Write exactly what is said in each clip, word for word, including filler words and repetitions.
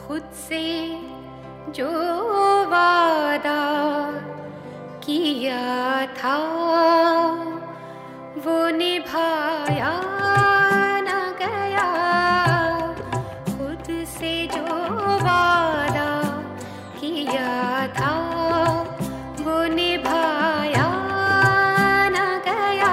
खुद से जो वादा किया था वो निभाया न गया। खुद से जो वादा किया था वो निभाया न गया।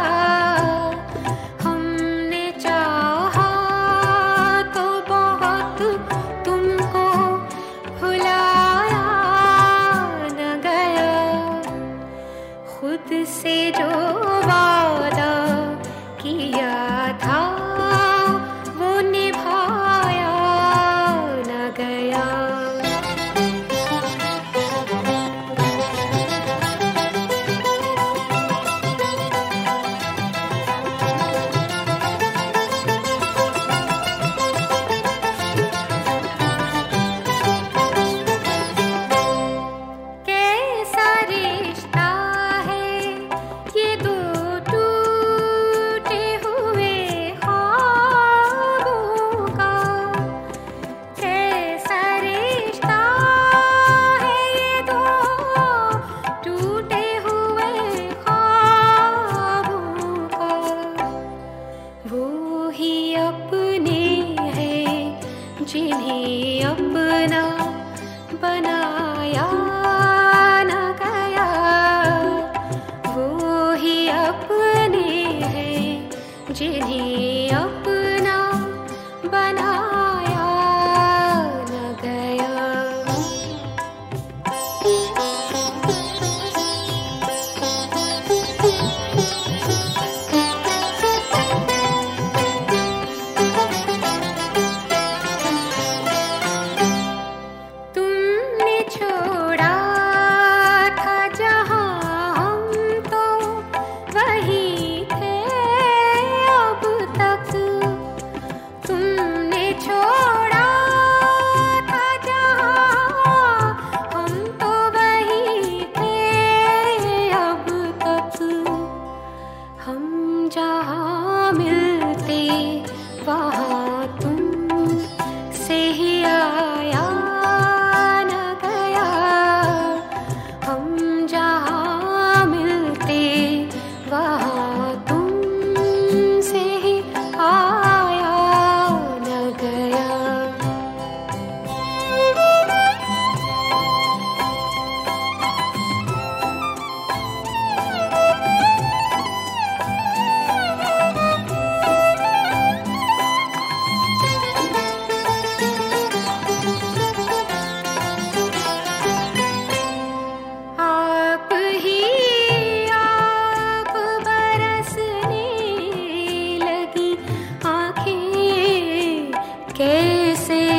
हमने चाहा तो बहुत तुमको भुलाया न गया। खुद से जो वादा किया था वो निभाया न गया। कैसा रिश्ता है ये दो टूटे हुए ख्वाबों का। कैसा रिश्ता है ये दो टूटे हुए ख्वाबों का। वो ही अपने हैं जिन्हें अपना बनाया न गया। वो ही अपने हैं जिन्हें अपना बनाया न गया। तुमने छोड़ा था जहाँ हम तो वहीं थे अब तक। तुमने छोड़ा था जहाँ हम तो वहीं थे अब तक। हम जहाँ मिलते वहाँ तुम से ही आया न गया। हम जहाँ मिलते वहाँ तुम से ही आया न गया। आप ही आप बरसने लगी आँखें कैसे